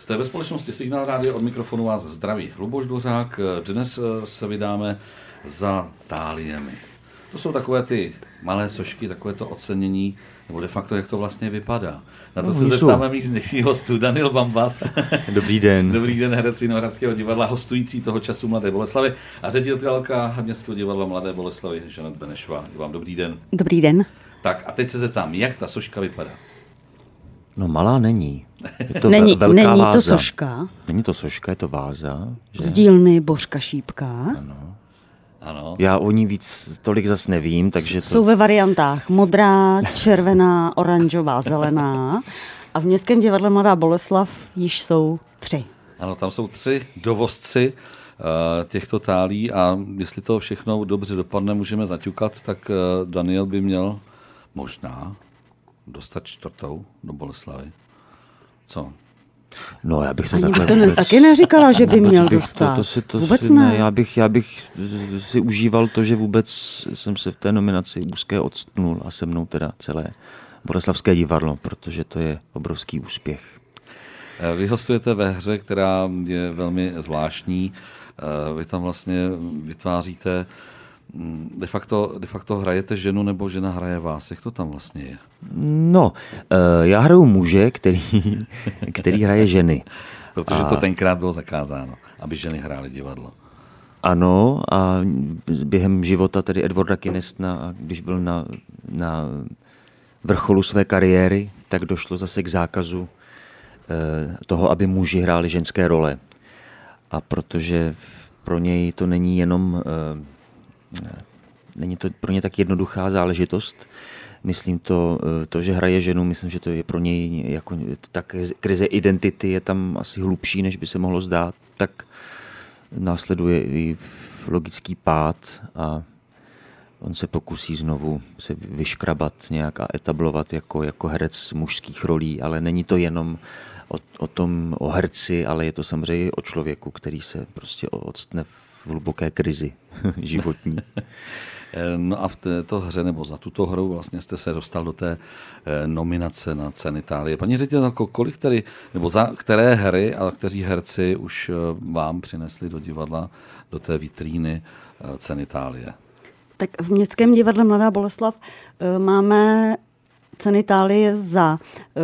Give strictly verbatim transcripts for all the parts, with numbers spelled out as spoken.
Jste ve společnosti Signál Rádio, od mikrofonu vás zdraví Luboš Dvořák. Dnes se vydáme za táliemi. To jsou takové ty malé sošky, takové to ocenění, nebo de facto, jak to vlastně vypadá. Na to no, se zeptáme mých dnešních hostů. Daniel Bambas. Dobrý den. Dobrý den, herec Vinohradského divadla, hostující toho času Mladé Boleslavi a ředitelka Městského divadla Mladé Boleslavi Žanet Benešová. Vám dobrý den. Dobrý den. Tak a teď se zeptám, jak ta soška vypadá? No malá není. Je to není, velká není váza. to soška. Není to soška, je to váza. Že? Z dílny Bořka Šípka. Ano. Ano. Já o ní víc tolik zas nevím, takže to... Jsou ve variantách modrá, červená, oranžová, zelená. A v Městském divadle Mladá Boleslav již jsou tři. Ano, tam jsou tři dovozci uh, těchto tálí a jestli to všechno dobře dopadne, můžeme zaťukat, tak uh, Daniel by měl možná dostat čtvrtou do Boleslavy. Co? No, já bych to Ani takhle bych to vůbec... taky neříkala, že by měl bych dostat. To, to si, to vůbec si, ne. Já bych, já bych si užíval to, že vůbec jsem se v té nominaci úzké odstnul a se mnou teda celé Boleslavské divadlo, protože to je obrovský úspěch. Vy hostujete ve hře, která je velmi zvláštní. Vy tam vlastně vytváříte, de facto, de facto hrajete ženu, nebo žena hraje vás. Jak to tam vlastně je? No, já hraju muže, který, který hraje ženy. Protože a... to tenkrát bylo zakázáno, aby ženy hrály divadlo. Ano, a během života tedy Edwarda Kinestna, když byl na, na vrcholu své kariéry, tak došlo zase k zákazu toho, aby muži hráli ženské role. A protože pro něj to není jenom, není to pro ně tak jednoduchá záležitost, myslím to, to, že hraje ženu, myslím, že to je pro něj jako ta krize identity je tam asi hlubší, než by se mohlo zdát, tak následuje i logický pád a on se pokusí znovu se vyškrabat nějak a etablovat jako, jako herec mužských rolí, ale není to jenom o, o tom, o herci, ale je to samozřejmě o člověku, který se prostě odstne v hluboké krizi životní. No a v této hře, nebo za tuto hru vlastně jste se dostal do té nominace na ceny Tálie. Paní ředitelko, kolik tedy, nebo za které hry a kteří herci už vám přinesli do divadla, do té vitríny ceny Tálie? Tak v Městském divadle Mladá Boleslav máme ceny Tálie za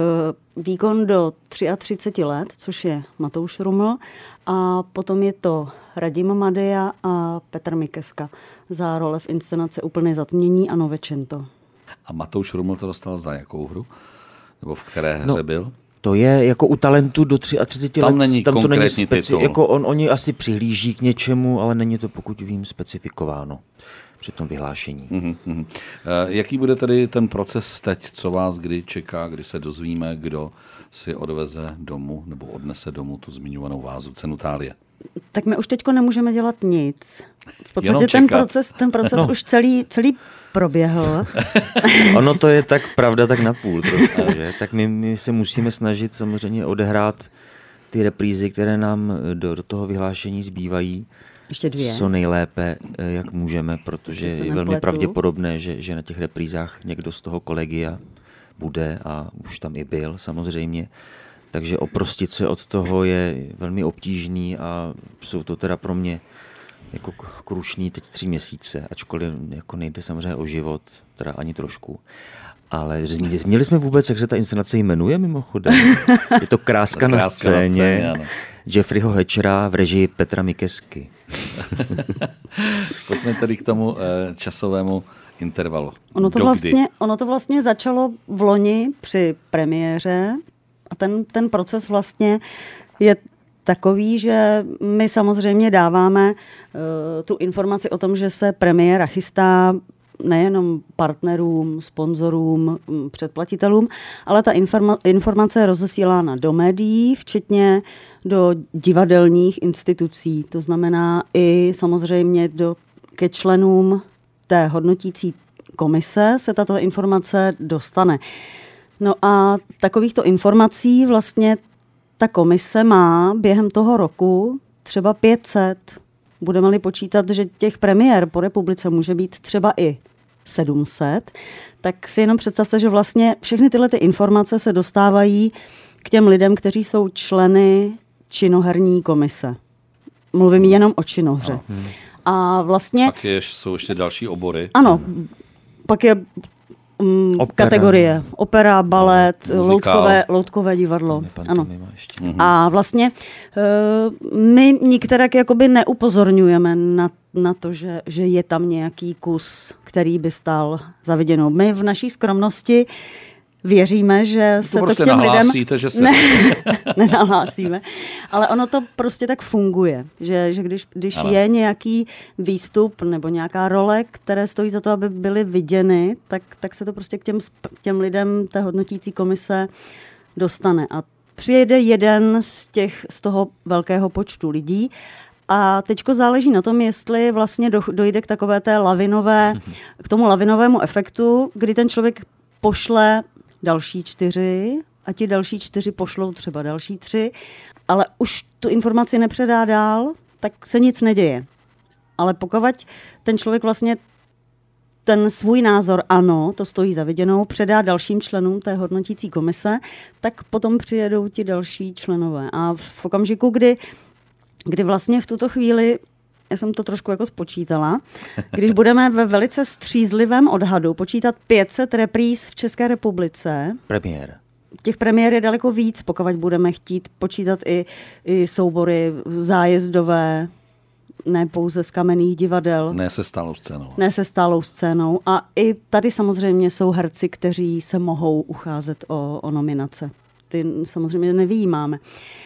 výkon do třicet tři let, což je Matouš Ruml, a potom je to Radim Madeja a Petr Mikeska za role v inscenaci Úplné zatmění a Novečento. A Matouš Ruml to dostal za jakou hru? Nebo v které hře no, byl? To je jako u talentu do třicet tři tam let. Není tam to není speci- titul. Jako on, oni asi přihlíží k něčemu, ale není to, pokud vím, specifikováno při tom vyhlášení. Uhum, uhum. Jaký bude tedy ten proces teď, co vás kdy čeká, kdy se dozvíme, kdo si odveze domů nebo odnese domů tu zmiňovanou vázu, cenu Tálie? Tak my už teďko nemůžeme dělat nic. V podstatě ten proces, ten proces no. už celý, celý proběhl. Ono to je tak pravda, tak napůl trošku, že? Tak my, my se musíme snažit samozřejmě odehrát ty reprízy, které nám do, do toho vyhlášení zbývají. Ještě dvě. Co nejlépe, jak můžeme, protože je velmi pravděpodobné, že, že na těch reprízách někdo z toho kolegia bude a už tam i byl samozřejmě. Takže oprostit se od toho je velmi obtížný a jsou to teda pro mě jako krušný teď tři měsíce, ačkoliv jako nejde samozřejmě o život, teda ani trošku. Ale měli jsme vůbec, jak se ta inscenace jmenuje mimochodem? Je to Kráska, na scéně, na scéně Jeffreyho Hatchera v režii Petra Mikesky. Pojďme tedy k tomu eh, časovému intervalu. Ono to, vlastně, ono to vlastně začalo v loni při premiéře a ten, ten proces vlastně je takový, že my samozřejmě dáváme uh, tu informaci o tom, že se premiéra chystá nejenom partnerům, sponzorům, předplatitelům, ale ta informa- informace je rozesílána do médií, včetně do divadelních institucí. To znamená i samozřejmě do, ke členům té hodnotící komise se tato informace dostane. No a takovýchto informací vlastně ta komise má během toho roku třeba pět set. Budeme-li počítat, že těch premiér po republice může být třeba i sedm set, tak si jenom představte, že vlastně všechny tyhle ty informace se dostávají k těm lidem, kteří jsou členy činoherní komise. Mluvím jenom o činohře. No. A vlastně... Pak je, jsou ještě další obory. Ano, pak je um, kategorie opera, balet, no, loutkové, loutkové divadlo. Ano. Mhm. A vlastně uh, my nikterak jakoby neupozorňujeme na, na to, že, že je tam nějaký kus, který by stál za viděnou. My v naší skromnosti věříme, že to se to prostě k těm lidem... že se... Ne, nenahlásíme. Ale ono to prostě tak funguje, že, že když, když je nějaký výstup nebo nějaká role, které stojí za to, aby byly viděny, tak, tak se to prostě k těm, k těm lidem té hodnotící komise dostane. A přijede jeden z, těch, z toho velkého počtu lidí a teďko záleží na tom, jestli vlastně do, dojde k takové té lavinové, k tomu lavinovému efektu, kdy ten člověk pošle další čtyři a ti další čtyři pošlou třeba další tři, ale už tu informaci nepředá dál, tak se nic neděje. Ale pokud ten člověk vlastně ten svůj názor, ano, to stojí za viděnou, předá dalším členům té hodnotící komise, tak potom přijedou ti další členové. A v okamžiku, kdy, kdy vlastně v tuto chvíli, já jsem to trošku jako spočítala, když budeme ve velice střízlivém odhadu počítat pět set repríz v České republice. Premiér. Těch premiér je daleko víc, pokud budeme chtít počítat i, i soubory zájezdové, ne pouze z kamenných divadel. Ne se stálou scénou. Ne se stálou scénou. A i tady samozřejmě jsou herci, kteří se mohou ucházet o, o nominace. Ty samozřejmě nevyjímáme.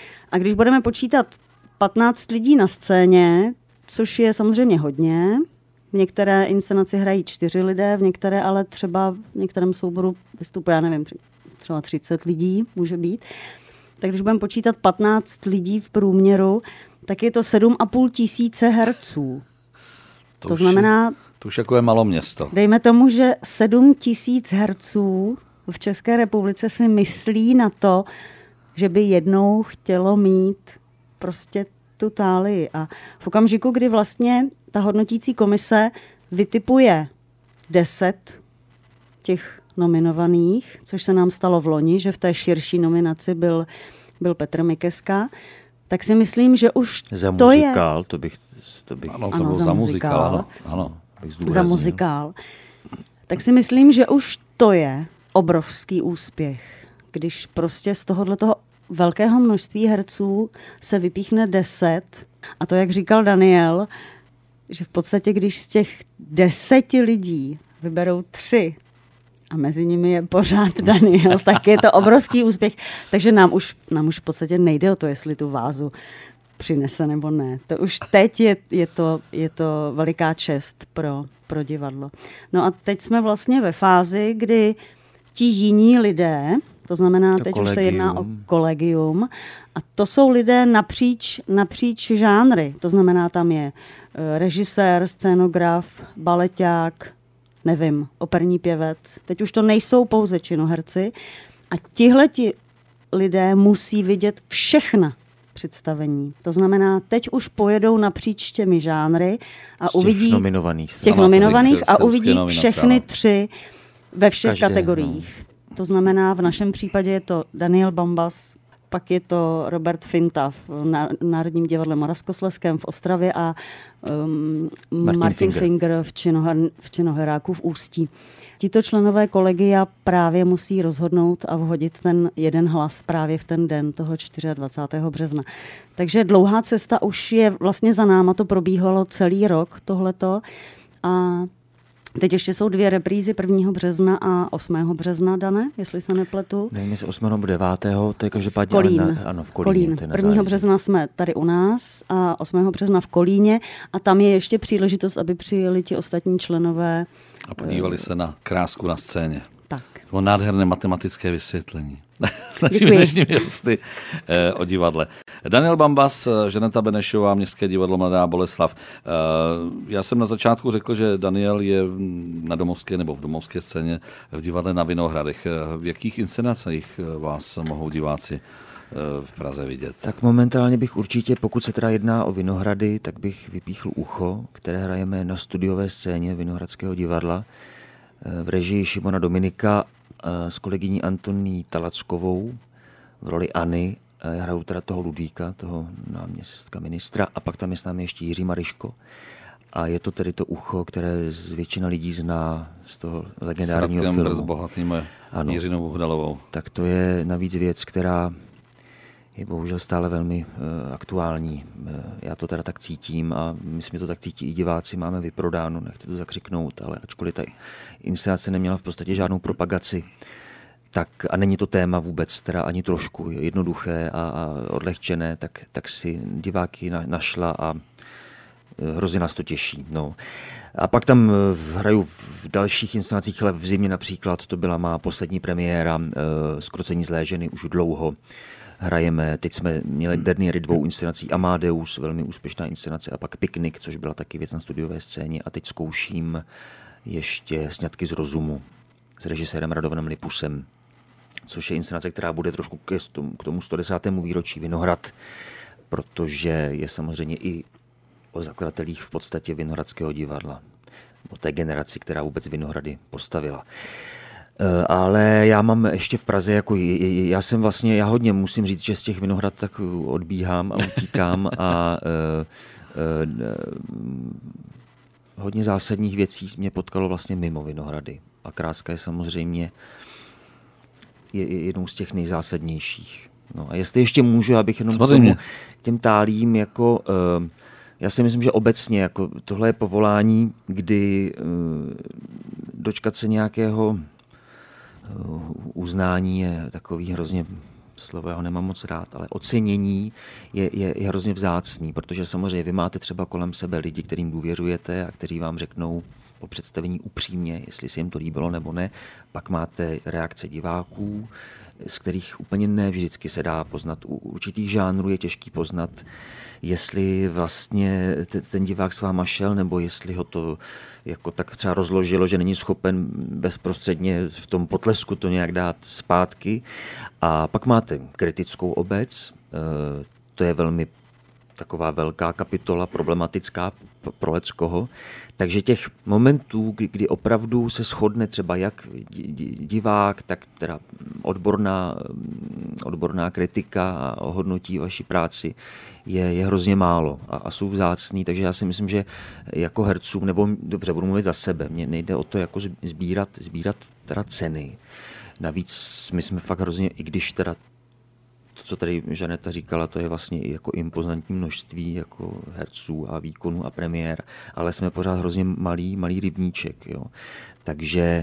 A když budeme počítat patnáct lidí na scéně, což je samozřejmě hodně. V některé inscenaci hrají čtyři lidé, v některé ale třeba v některém souboru vystupuje, já nevím, třeba třicet lidí může být. Tak když budeme počítat patnáct lidí v průměru, tak je to sedm a půl tisíce herců. To, to znamená... Je, to už jako je malo město. Dejme tomu, že sedm tisíc herců v České republice si myslí na to, že by jednou chtělo mít prostě tu tálii. A v okamžiku, kdy vlastně ta hodnotící komise vytipuje deset těch nominovaných, což se nám stalo v loni, že v té širší nominaci byl, byl Petr Mikeska, tak si myslím, že už za to je... Za muzikál, to bych... To bych ano, to ano, bylo za muzikál, ano. ano. Za muzikál. Tak si myslím, že už to je obrovský úspěch, když prostě z tohoto velkého množství herců se vypíchne deset. A to, jak říkal Daniel, že v podstatě, když z těch deseti lidí vyberou tři a mezi nimi je pořád Daniel, tak je to obrovský úspěch. Takže nám už, nám už v podstatě nejde o to, jestli tu vázu přinese nebo ne. To už teď je, je, to, je to veliká čest pro, pro divadlo. No a teď jsme vlastně ve fázi, kdy ti jiní lidé, to znamená, to teď kolegium. Už se jedná o kolegium, a to jsou lidé napříč, napříč žánry. To znamená, tam je režisér, scénograf, baleťák, nevím, operní pěvec. Teď už to nejsou pouze činoherci a tihleti lidé musí vidět všechna představení. To znamená, teď už pojedou napříč těmi žánry a z těch uvidí nominovaných, z těch ano, nominovaných těch a uvidí nominace, všechny ano. tři ve všech Každé, kategoriích. No. To znamená, v našem případě je to Daniel Bambas, pak je to Robert Finta v Národním divadle Moravskoslezském v Ostravě a um, Martin, Martin Finger, Finger v, Činoher, v Činoheráku v Ústí. Tito členové kolegia právě musí rozhodnout a vhodit ten jeden hlas právě v ten den toho dvacátého čtvrtého března. Takže dlouhá cesta už je vlastně za náma, to probíhalo celý rok tohleto a teď ještě jsou dvě reprízy prvního března a osmého března, Dane, jestli se nepletu. Nevím, jestli osmého nebo devátého to je každopádně... Kolín. Na, ano, v Kolíně. Kolín. prvního března jsme tady u nás a osmého března v Kolíně a tam je ještě příležitost, aby přijeli ti ostatní členové. A podívali se na krásku na scéně. Tak. To bylo nádherné matematické vysvětlení. S našimi dnešními hosty eh, o divadle. Daniel Bambas, Žaneta Benešová, Městské divadlo Mladá Boleslav. Eh, já jsem na začátku řekl, že Daniel je na domovské nebo v domovské scéně v divadle na Vinohradech. V jakých inscenacích vás mohou diváci v Praze vidět? Tak momentálně bych určitě, pokud se teda jedná o Vinohrady, tak bych vypíchl Ucho, které hrajeme na studiové scéně Vinohradského divadla v režii Šimona Dominika s kolegyní Antoní Talackovou. v roli Anny. Já hraju teda toho Ludvíka, toho náměstka ministra, a pak tam je s námi ještě Jiří Mariško. A je to tedy to ucho, které z většina lidí zná z toho legendárního filmu. S Radkem Brzbohatým a Jiřinou Bohdalovou. Tak to je navíc věc, která je bohužel stále velmi uh, aktuální. Uh, já to teda tak cítím a myslím, že to tak cítí i diváci. Máme vyprodáno, nechci to zakřiknout, ale ačkoliv ta inscenace neměla v podstatě žádnou propagaci, tak, a není to téma vůbec teda ani trošku jednoduché a, a odlehčené, tak, tak si diváky na, našla a hrozně nás to těší. No. A pak tam hraju v dalších inscenacích, ale v zimě například, to byla má poslední premiéra Zkrocení zlé ženy, už dlouho hrajeme. Teď jsme měli derniéry dvou inscenací, Amadeus, velmi úspěšná inscenace, a pak Piknik, což byla taky věc na studiové scéně, a teď zkouším ještě Sňatky z rozumu s režisérem Radovanem Lipusem, což je inscenace, která bude trošku k tomu sto desátému výročí Vinohrad, protože je samozřejmě i o zakladatelích v podstatě Vinohradského divadla, o té generaci, která vůbec Vinohrady postavila. Ale já mám ještě v Praze, jako já jsem vlastně, já hodně musím říct, že z těch Vinohrad tak odbíhám a utíkám a uh, uh, hodně zásadních věcí mě potkalo vlastně mimo Vinohrady. A Kráska je samozřejmě je jednou z těch nejzásadnějších. No a jestli ještě můžu, abych jenom k tomu, těm tálím jako uh, já si myslím, že obecně jako tohle je povolání, kdy uh, dočkat se nějakého uh, uznání je takový hrozně, slovo já ho nemám moc rád, ale ocenění je, je, je hrozně vzácný, protože samozřejmě vy máte třeba kolem sebe lidi, kterým důvěřujete a kteří vám řeknou po představení upřímně, jestli se jim to líbilo nebo ne. Pak máte reakce diváků, z kterých úplně ne vždycky se dá poznat. U určitých žánrů je těžký poznat, jestli vlastně ten divák s váma šel, nebo jestli ho to jako tak třeba rozložilo, že není schopen bezprostředně v tom potlesku to nějak dát zpátky. A pak máte kritickou obec, to je velmi taková velká kapitola, problematická pro leckoho. Takže těch momentů, kdy, kdy opravdu se shodne třeba jak divák, tak teda odborná, odborná kritika a ohodnotí vaši práci, je, je hrozně málo a, a jsou vzácný. Takže já si myslím, že jako hercům, nebo dobře, budu mluvit za sebe, mně nejde o to jako sbírat, sbírat teda ceny. Navíc my jsme fakt hrozně, i když teda to, co tady Žaneta říkala, to je vlastně i jako impozantní množství jako herců a výkonů a premiér, ale jsme pořád hrozně malý, malý rybníček. Jo. Takže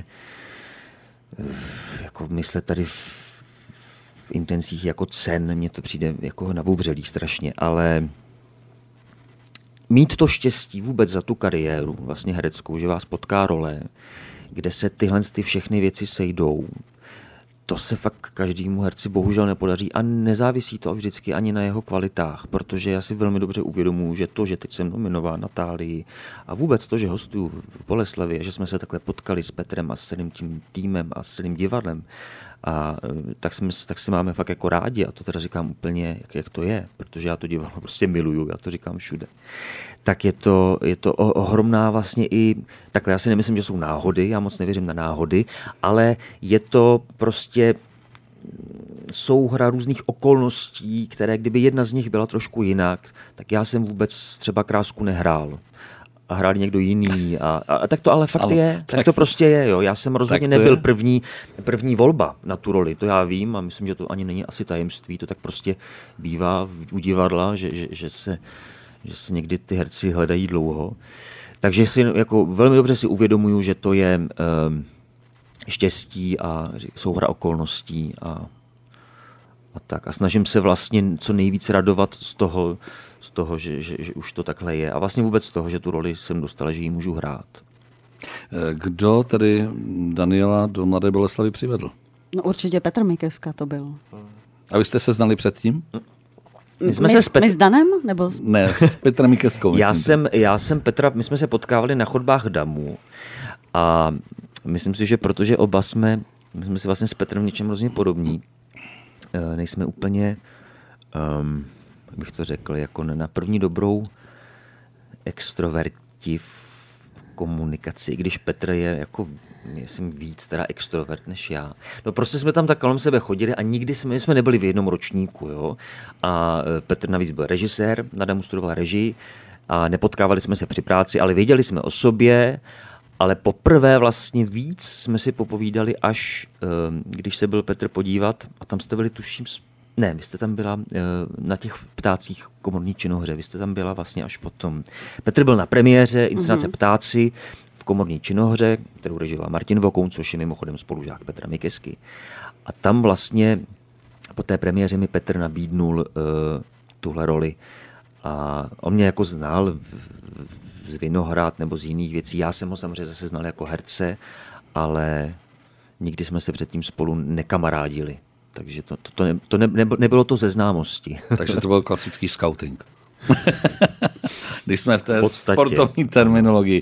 jako myslet tady v, v intencích jako cen, mně to přijde jako naboubřelý strašně, ale mít to štěstí vůbec za tu kariéru vlastně hereckou, že vás potká role, kde se tyhle ty všechny věci sejdou, to se fakt každému herci bohužel nepodaří a nezávisí to vždycky ani na jeho kvalitách, protože já si velmi dobře uvědomuji, že to, že teď jsem nominován Natálii a vůbec to, že hostuju v Boleslavě, že jsme se takhle potkali s Petrem a s celým tím týmem a s celým divadlem, a tak, jsme, tak si máme fakt jako rádi a to teda říkám úplně, jak, jak to je, protože já to divadlo prostě miluju, já to říkám všude. Tak je to, je to ohromná vlastně i, takhle já si nemyslím, že jsou náhody, já moc nevěřím na náhody, ale je to prostě souhra různých okolností, které kdyby jedna z nich byla trošku jinak, tak já jsem vůbec třeba Krásku nehrál. A hrál někdo jiný. A, a, a tak to ale fakt ale, je. Tak, tak to prostě je. Jo. Já jsem rozhodně nebyl první, první volba na tu roli. To já vím a myslím, že to ani není asi tajemství. To tak prostě bývá v, u divadla, že, že, že, se, že se někdy ty herci hledají dlouho. Takže si jako velmi dobře si uvědomuju, že to je um, štěstí a souhra okolností a, a tak. A snažím se vlastně co nejvíc radovat z toho, z toho, že, že, že už to takhle je. A vlastně vůbec z toho, že tu roli jsem dostal, že ji můžu hrát. Kdo tedy Daniela do Mladé Boleslavy přivedl? No určitě Petr Mikeska to byl. A vy jste se znali předtím? My, jsme my, se s, Pet... my s Danem? Nebo... Ne, s Petrem Mikeskou. já, jsem, já jsem Petra, my jsme se potkávali na chodbách Damu a myslím si, že protože oba jsme, my jsme si vlastně s Petrem v něčem hrozně podobní, nejsme úplně... Um, bych to řekl, jako na první dobrou extroverti v komunikaci, i když Petr je jako, myslím, víc teda extrovert než já. No prostě jsme tam tak kolem sebe chodili a nikdy jsme, jsme nebyli v jednom ročníku, jo. A Petr navíc byl režisér, Nada mu studoval režii a nepotkávali jsme se při práci, ale věděli jsme o sobě, ale poprvé vlastně víc jsme si popovídali, až když se byl Petr podívat a tam jste byli, tuším, ne, vy jste tam byla na těch ptácích Komorní činohře, vy jste tam byla vlastně až potom. Petr byl na premiéře inscenace mm-hmm. Ptáci v Komorní činohře, kterou režíroval Martin Vokoun, což je mimochodem spolužák Petra Mikesky. A tam vlastně po té premiéře mi Petr nabídnul uh, tuhle roli. A on mě jako znal z Vinohrad nebo z jiných věcí. Já jsem ho samozřejmě zase znal jako herce, ale nikdy jsme se předtím spolu nekamarádili. Takže to, to, to, ne, to ne, nebylo to ze známosti. Takže to byl klasický scouting. Když jsme v té sportovní terminologii.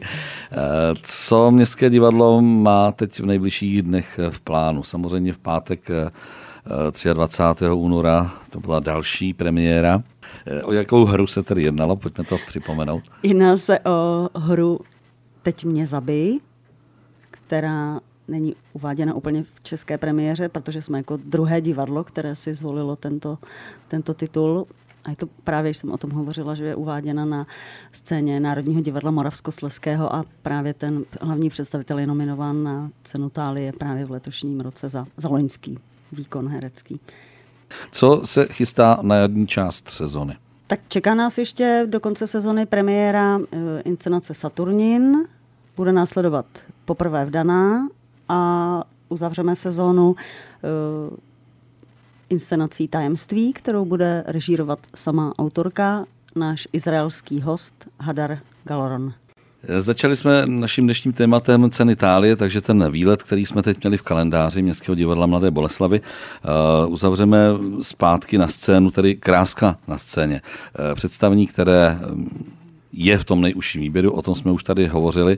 Co Městské divadlo má teď v nejbližších dnech v plánu? Samozřejmě v pátek dvacátého třetího února to byla další premiéra. O jakou hru se tedy jednalo? Pojďme to připomenout. Jedná se o hru Teď mě zabij, která není uváděna úplně v české premiéře, protože jsme jako druhé divadlo, které si zvolilo tento, tento titul. A je to právě, když jsem o tom hovořila, že je uváděna na scéně Národního divadla Moravskoslezského a právě ten hlavní představitel je nominován na cenu Thálie právě v letošním roce za, za loňský výkon herecký. Co se chystá na jarní část sezony? Tak čeká nás ještě do konce sezony premiéra e, inscenace Saturnin. Bude následovat Poprvé vdaná a uzavřeme sezónu e, inscenací Tajemství, kterou bude režírovat sama autorka, náš izraelský host Hadar Galoron. Začali jsme naším dnešním tématem ceny Thálie, takže ten výlet, který jsme teď měli v kalendáři Městského divadla Mladé Boleslavi, uh, uzavřeme zpátky na scénu, tedy Kráska na scéně. Uh, představení, které je v tom nejužším výběru, o tom jsme už tady hovořili.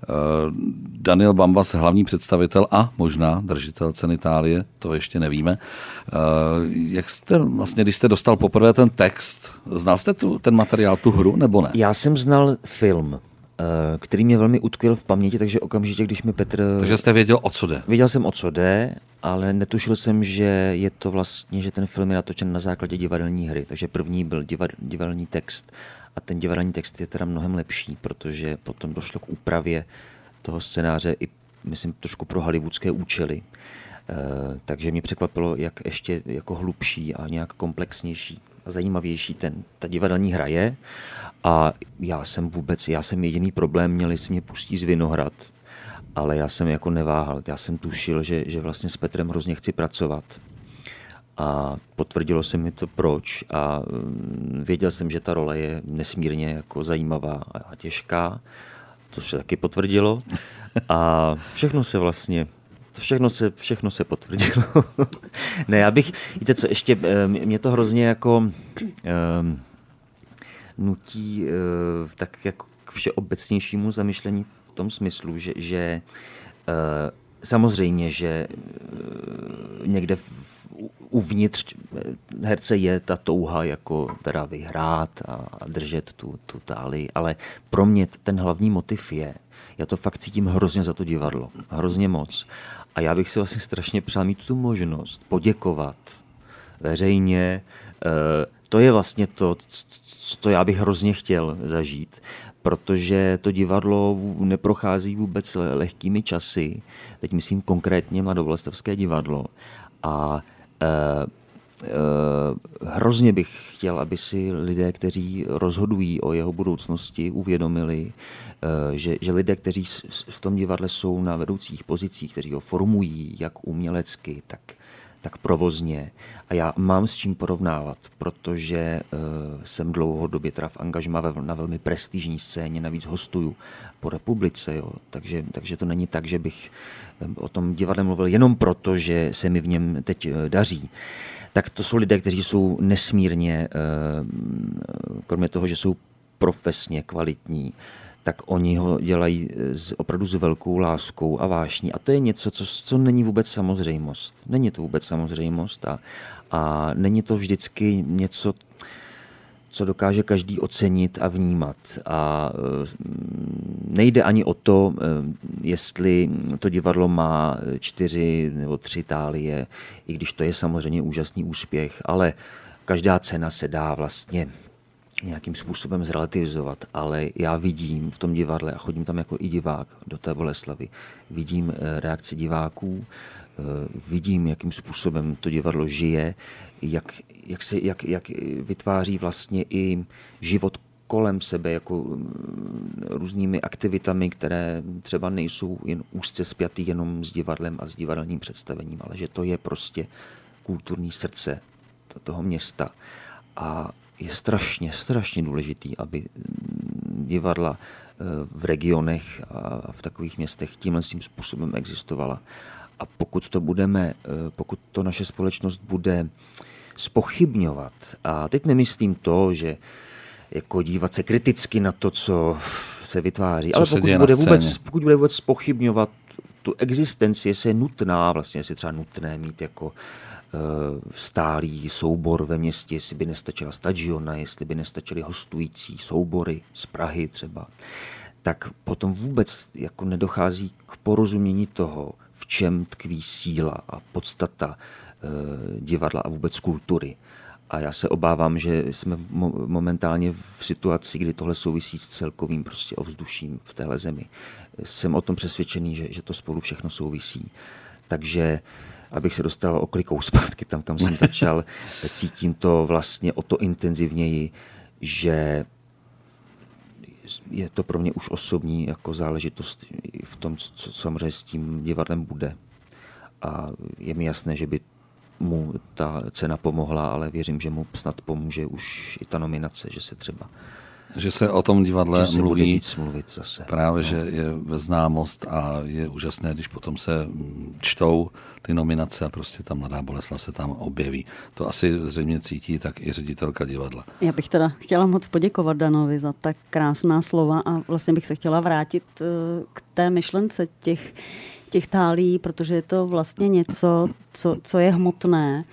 Daniel Bambas, hlavní představitel a možná držitel ceny Thálie, to ještě nevíme. Jak jste vlastně, když jste dostal poprvé ten text, znal jste tu, ten materiál, tu hru, nebo ne? Já jsem znal film, který mě velmi utkvěl v paměti, takže okamžitě, když mi Petr... Takže jste věděl, o co jde? Věděl jsem, o co jde, ale netušil jsem, že je to vlastně, že ten film je natočen na základě divadelní hry. Takže první byl divadelní text a ten divadelní text je teda mnohem lepší, protože potom došlo k úpravě toho scénáře i, myslím, trošku pro hollywoodské účely. E, takže mě překvapilo, jak ještě jako hlubší a nějak komplexnější a zajímavější ten, ta divadelní hra je. A já jsem vůbec, já jsem jediný problém, měli si mě pustit z Vinohrad, ale já jsem jako neváhal. Já jsem tušil, že, že vlastně s Petrem hrozně chci pracovat. A potvrdilo se mi to proč a věděl jsem, že ta role je nesmírně jako zajímavá a těžká. To se taky potvrdilo a všechno se vlastně Všechno se, všechno se potvrdilo. Ne, já bych, víte co, ještě mě to hrozně jako um, nutí uh, tak jako k všeobecnějšímu zamyšlení v tom smyslu, že, že uh, samozřejmě, že uh, někde v, uvnitř herce je ta touha jako teda vyhrát a držet tu, tu Thálii, ale pro mě ten hlavní motiv je, já to fakt cítím hrozně za to divadlo, hrozně moc. A já bych si vlastně strašně přál mít tu možnost poděkovat veřejně. To je vlastně to, co já bych hrozně chtěl zažít, protože to divadlo neprochází vůbec lehkými časy. Teď myslím konkrétně Mladoboleslavské divadlo. A eh, eh, hrozně bych chtěl, aby si lidé, kteří rozhodují o jeho budoucnosti, uvědomili, eh, že, že lidé, kteří v tom divadle jsou na vedoucích pozicích, kteří ho formují jak umělecky, tak, tak provozně. A já mám s čím porovnávat, protože eh, jsem dlouhodobě teda v angažmá na velmi prestižní scéně, navíc hostuju po republice, jo. Takže, takže to není tak, že bych o tom divadle mluvil jenom proto, že se mi v něm teď daří. Tak to jsou lidé, kteří jsou nesmírně, kromě toho, že jsou profesně kvalitní, tak oni ho dělají opravdu s velkou láskou a vášní. A to je něco, co, co není vůbec samozřejmost. Není to vůbec samozřejmost a, a není to vždycky něco, co dokáže každý ocenit a vnímat. A nejde ani o to, jestli to divadlo má čtyři nebo tři tálie, i když to je samozřejmě úžasný úspěch, ale každá cena se dá vlastně nějakým způsobem zrelativizovat, ale já vidím v tom divadle, a chodím tam jako i divák do té Boleslavy, vidím reakci diváků, vidím, jakým způsobem to divadlo žije, jak, jak, se, jak, jak vytváří vlastně i život kolem sebe jako různými aktivitami, které třeba nejsou jen úzce spjatý jenom s divadlem a s divadelním představením, ale že to je prostě kulturní srdce toho města. A je strašně, strašně důležitý, aby divadla v regionech a v takových městech tímhle tím způsobem existovala. A pokud to budeme, pokud to naše společnost bude zpochybňovat, a teď nemyslím to, že jako dívat se kriticky na to, co se vytváří, co ale se pokud bude, vůbec, pokud bude vůbec zpochybňovat tu existenci, jestli je nutná, vlastně jestli je třeba nutné mít jako stálý soubor ve městě, jestli by nestačila stadiona, jestli by nestačily hostující soubory z Prahy třeba, tak potom vůbec jako nedochází k porozumění toho, v čem tkví síla a podstata e, divadla a vůbec kultury. A já se obávám, že jsme mo- momentálně v situaci, kdy tohle souvisí s celkovým prostě ovzduším v téhle zemi. Jsem o tom přesvědčený, že, že to spolu všechno souvisí. Takže abych se dostal oklikou zpátky tam, kam jsem začal, cítím to vlastně o to intenzivněji, že je to pro mě už osobní jako záležitost v tom, co samozřejmě s tím divadlem bude. A je mi jasné, že by mu ta cena pomohla, ale věřím, že mu snad pomůže už i ta nominace, že se třeba že se o tom divadle že mluví víc mluvit zase. Právě, no. že je známost a je úžasné, když potom se čtou ty nominace a prostě ta Mladá Boleslav se tam objeví. To asi zřejmě cítí tak i ředitelka divadla. Já bych teda chtěla moc poděkovat Danovi za tak krásná slova a vlastně bych se chtěla vrátit k té myšlence těch, těch tálií, protože je to vlastně něco, co, co je hmotné,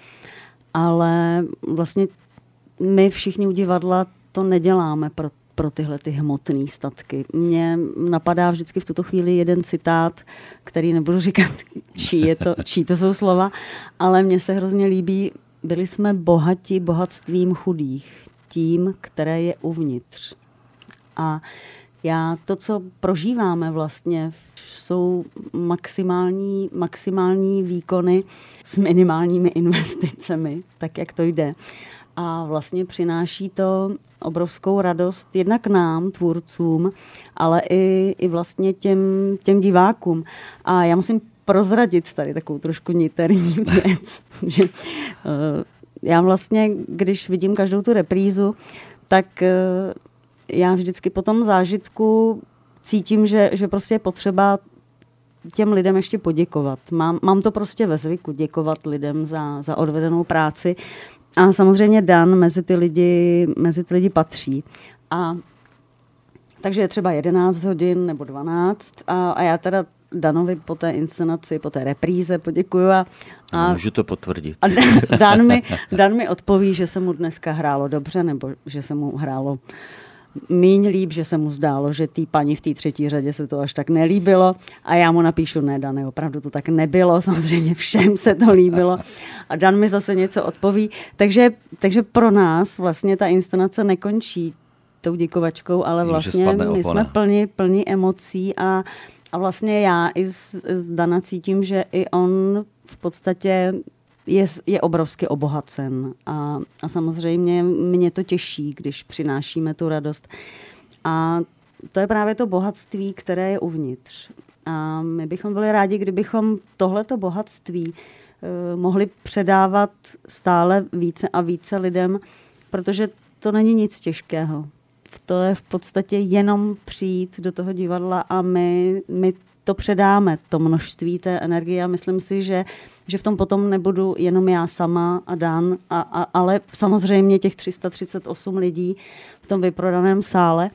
ale vlastně my všichni u divadla to neděláme pro, pro tyhle ty hmotné statky. Mně napadá vždycky v tuto chvíli jeden citát, který nebudu říkat, čí, je to, čí to jsou slova, ale mně se hrozně líbí, byli jsme bohati bohatstvím chudých, tím, které je uvnitř. A já to, co prožíváme vlastně, jsou maximální, maximální výkony s minimálními investicemi, tak jak to jde. A vlastně přináší to obrovskou radost jednak nám, tvůrcům, ale i, i vlastně těm, těm divákům. A já musím prozradit tady takovou trošku niterní věc, že uh, já vlastně, když vidím každou tu reprízu, tak uh, já vždycky po tom zážitku cítím, že, že prostě je potřeba těm lidem ještě poděkovat. Mám, mám to prostě ve zvyku děkovat lidem za, za odvedenou práci. A samozřejmě Dan mezi ty lidi, mezi ty lidi patří. A takže je třeba jedenáct hodin nebo dvanáct a, a já teda Danovi po té inscenaci, po té repríze poděkuju. A, a můžu to potvrdit. A Dan mi, Dan mi odpoví, že se mu dneska hrálo dobře, nebo že se mu hrálo míň líp, že se mu zdálo, že té paní v té třetí řadě se to až tak nelíbilo a já mu napíšu, ne Dane, opravdu to tak nebylo, samozřejmě všem se to líbilo a Dan mi zase něco odpoví, takže, takže pro nás vlastně ta inscenace nekončí tou děkovačkou, ale vlastně my jsme plni, plni emocí a, a vlastně já i z, z Dana cítím, že i on v podstatě Je, je obrovsky obohacen a, a samozřejmě mě to těší, když přinášíme tu radost. A to je právě to bohatství, které je uvnitř. A my bychom byli rádi, kdybychom tohleto bohatství eh, mohli předávat stále více a více lidem, protože to není nic těžkého. To je v podstatě jenom přijít do toho divadla a my, my to předáme, to množství té energie a myslím si, že, že v tom potom nebudu jenom já sama a Dan, a, a, ale samozřejmě těch tři sta třicet osm lidí v tom vyprodaném sále.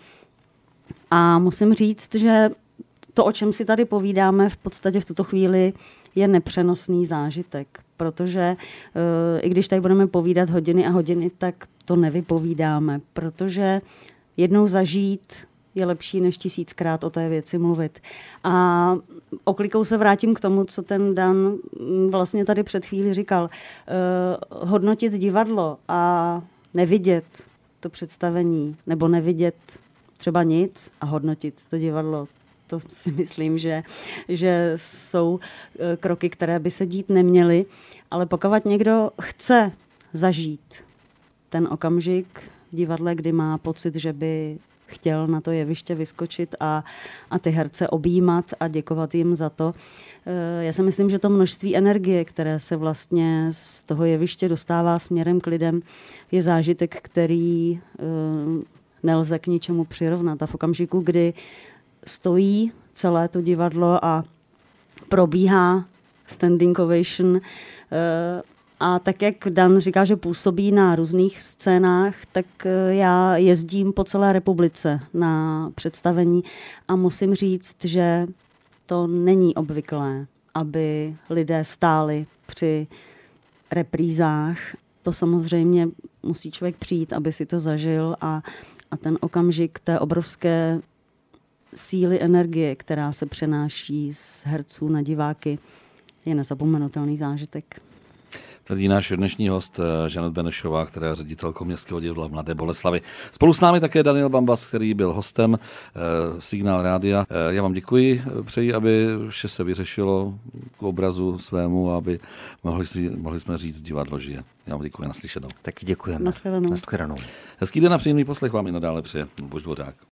A musím říct, že to, o čem si tady povídáme, v podstatě v tuto chvíli je nepřenosný zážitek, protože i když tady budeme povídat hodiny a hodiny, tak to nevypovídáme, protože jednou zažít je lepší, než tisíckrát o té věci mluvit. A oklikou se vrátím k tomu, co ten Dan vlastně tady před chvíli říkal. Uh, hodnotit divadlo a nevidět to představení, nebo nevidět třeba nic a hodnotit to divadlo, to si myslím, že, že jsou kroky, které by se dít neměly. Ale pokud někdo chce zažít ten okamžik v divadle, kdy má pocit, že by chtěl na to jeviště vyskočit a, a ty herce objímat a děkovat jim za to. Já si myslím, že to množství energie, které se vlastně z toho jeviště dostává směrem k lidem, je zážitek, který nelze k ničemu přirovnat. A v okamžiku, kdy stojí celé to divadlo a probíhá standing ovation, a tak, jak Dan říká, že působí na různých scénách, tak já jezdím po celé republice na představení a musím říct, že to není obvyklé, aby lidé stáli při reprízách. To samozřejmě musí člověk přijít, aby si to zažil a, a ten okamžik té obrovské síly energie, která se přenáší z herců na diváky, je nezapomenutelný zážitek. Tvrdí náš dnešní host Žanet Benešová, která je ředitelkou Městského divadla v Mladé Boleslavi. Spolu s námi také Daniel Bambas, který byl hostem eh, Signál rádia. Eh, já vám děkuji, přeji, aby vše se vyřešilo k obrazu svému, aby mohli, si, mohli jsme říct, divadlo žije. Já vám děkuji, naslyšenou. Taky děkujeme. Nashledanou. Nashledanou. Hezký den a příjemný poslech vám i nadále přeje Luboš Dvořák.